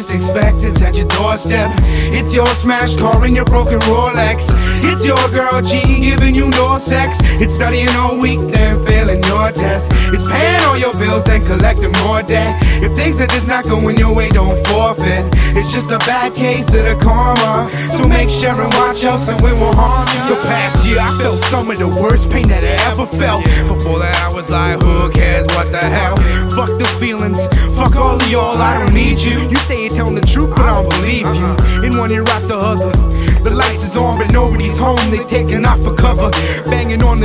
least expect it's at your doorstep. It's your smashed car and your broken Rolex. It's your girl cheating, giving you no sex. It's studying all week, then failing your test. It's paying all your bills, then collecting more debt. If things are just not going your way, don't forfeit. It's just a bad case of the karma. So make sure and watch out so it won't harm you. The past year I felt some of the worst pain that I ever felt. Before that I was like, who cares, what the hell? Fuck the feelings, fuck all of y'all, I don't need you. You say you're telling the truth, but I don't believe you. In one ear out the other, the lights is on but nobody's home. They taking off for cover, banging on the